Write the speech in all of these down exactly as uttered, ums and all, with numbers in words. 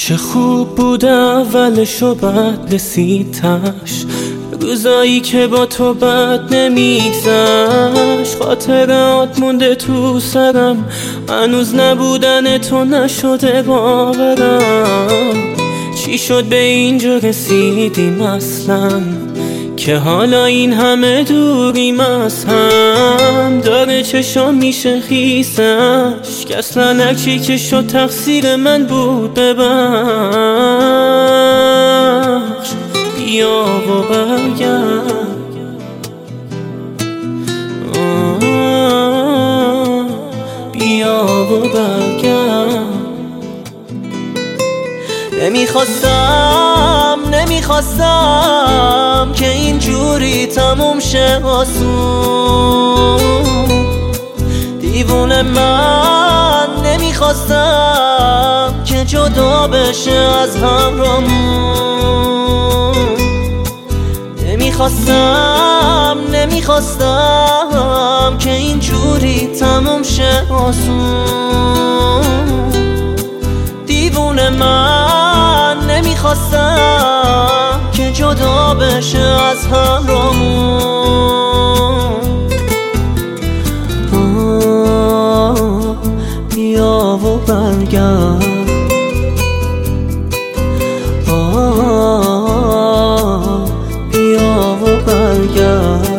چه خوب بود اولش و بعد رسید تش، روزایی که با تو بد نمیگذشت. خاطرات مونده تو سرم، هنوز نبودن تو نشده باورم. چی شد به اینجا رسیدیم اصلا، که حالا این همه دوریم از هم. داره چشام میشه خیسش، که اصلا هرچی که شد تقصیر من بود ببخش. بیا و برگرد، بیا و برگرد. نمیخواستم نمیخواستم که اینجوری تموم شه آسون. دیوونه من نمیخواستم که جدا بشه از همراهمون. نمیخواستم نمیخواستم که اینجوری تموم شه آسون. دیوونه من نمیخواستم که جدا بشه از همراهمون. بیا و برگرد، بیا و برگرد.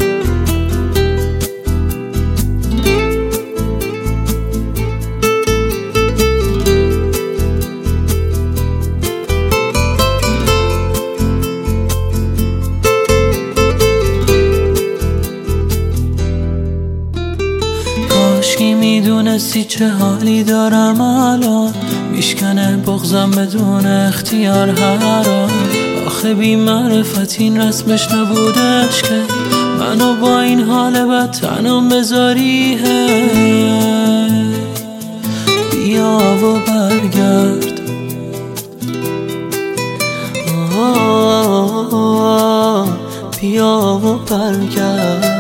کاشکی میدونستی چه حالی دارم الان، میشکنه بغضم بدون اختیار هران. آخه بی معرفت این رسمش نبودش که منو با این حال بد تنم بذاری. بیا و برگرد، بیا و برگرد.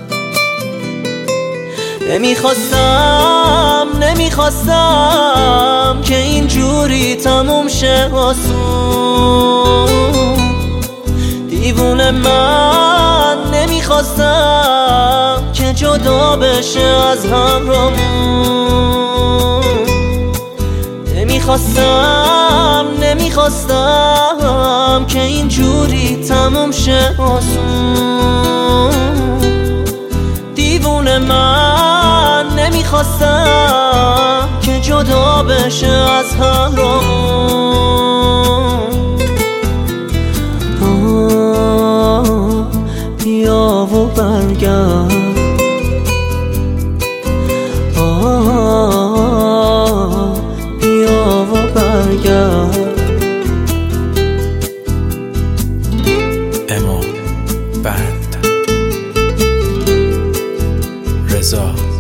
نمیخواستم نمیخواستم که اینجوری تموم شه آسون. دیوونه من نمیخواستم که جدا بشه از همراهمون. نمیخواستم نمیخواستم که اینجوری تموم شه آسون. دیوونه من نمیخواستم که جدا بشه از همراهمون. بیا و برگرد، بیا و برگرد. امو بند رضا